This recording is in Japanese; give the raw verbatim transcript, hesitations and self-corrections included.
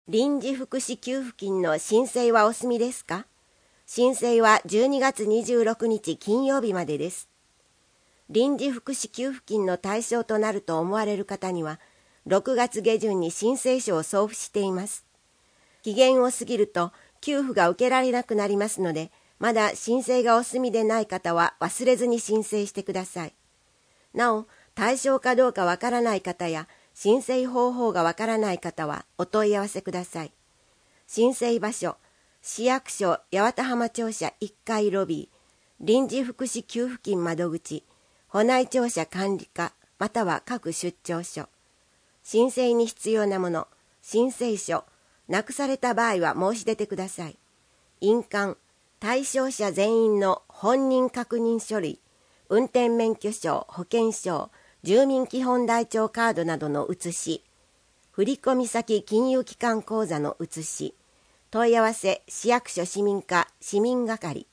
臨時福祉給付金の申請はお済みですか？申請はじゅうにがつにじゅうろくにち金曜日までです。臨時福祉給付金の対象となると思われる方には、ろくがつげじゅんに申請書を送付しています。期限を過ぎると給付が受けられなくなりますので、まだ申請がお済みでない方は忘れずに申請してください。なお、対象かどうかわからない方や、申請方法がわからない方はお問い合わせください。申請場所、市役所八幡浜庁舎いっかいロビー、臨時福祉給付金窓口、保内庁舎管理課、または各出張所。申請に必要なもの、申請書、なくされた場合は申し出てください。印鑑、対象者全員の本人確認書類、運転免許証、保険証、住民基本台帳カードなどの写し、振込先金融機関口座の写し、問い合わせ市役所市民課市民係。